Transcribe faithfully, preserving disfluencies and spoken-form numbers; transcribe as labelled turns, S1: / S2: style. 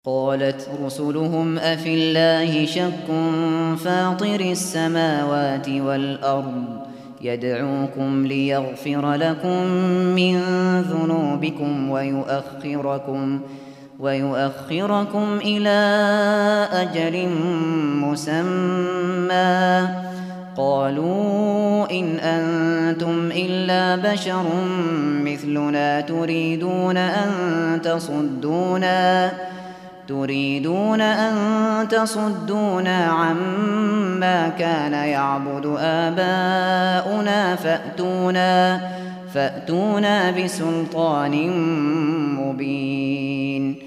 S1: قالت رسلهم أفي الله شك فاطر السماوات والأرض يدعوكم ليغفر لكم من ذنوبكم ويؤخركم ويؤخركم إلى أجل مسمى قالوا إن أنتم إلا بشر مثلنا تريدون أن تصدونا تريدون أن تصدونا عما كان يعبد آباؤنا فأتونا فأتونا بسلطان مبين